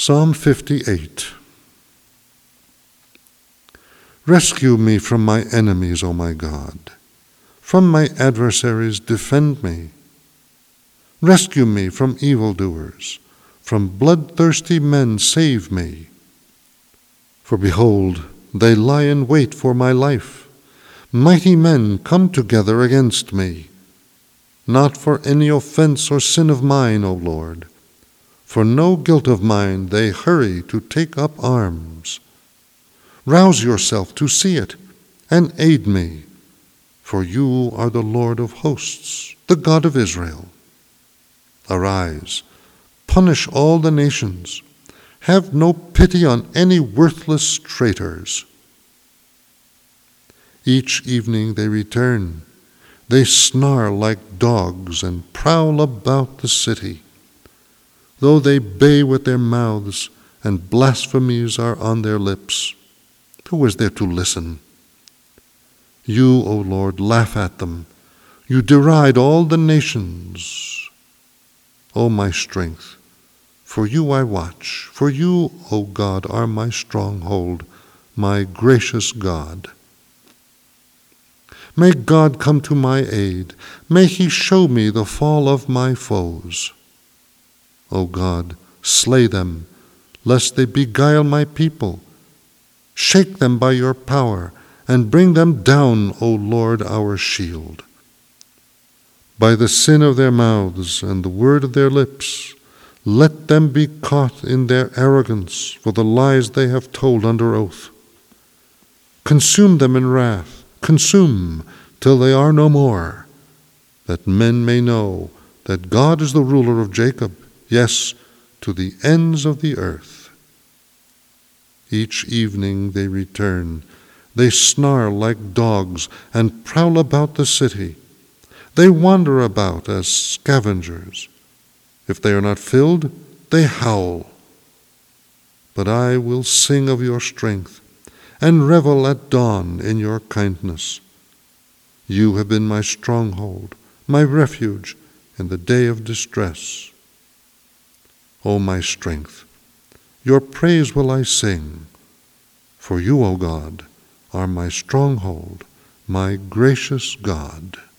Psalm 58. Rescue me from my enemies, O my God. From my adversaries defend me. Rescue me from evildoers. From bloodthirsty men save me. For behold, they lie in wait for my life. Mighty men come together against me. Not for any offense or sin of mine, O Lord. For no guilt of mine they hurry to take up arms. Rouse yourself to see it, and aid me, for you are the Lord of hosts, the God of Israel. Arise, punish all the nations. Have no pity on any worthless traitors. Each evening they return. They snarl like dogs and prowl about the city. Though they bay with their mouths and blasphemies are on their lips, who is there to listen? You, O Lord, laugh at them. You deride all the nations. O my strength, for you I watch. For you, O God, are my stronghold, my gracious God. May God come to my aid. May he show me the fall of my foes. O God, slay them, lest they beguile my people. Shake them by your power, and bring them down, O Lord, our shield. By the sin of their mouths and the word of their lips, let them be caught in their arrogance for the lies they have told under oath. Consume them in wrath, consume till they are no more, that men may know that God is the ruler of Jacob, yes, to the ends of the earth. Each evening they return. They snarl like dogs and prowl about the city. They wander about as scavengers. If they are not filled, they howl. But I will sing of your strength and revel at dawn in your kindness. You have been my stronghold, my refuge in the day of distress. O my strength, your praise will I sing, for you, O God, are my stronghold, my gracious God.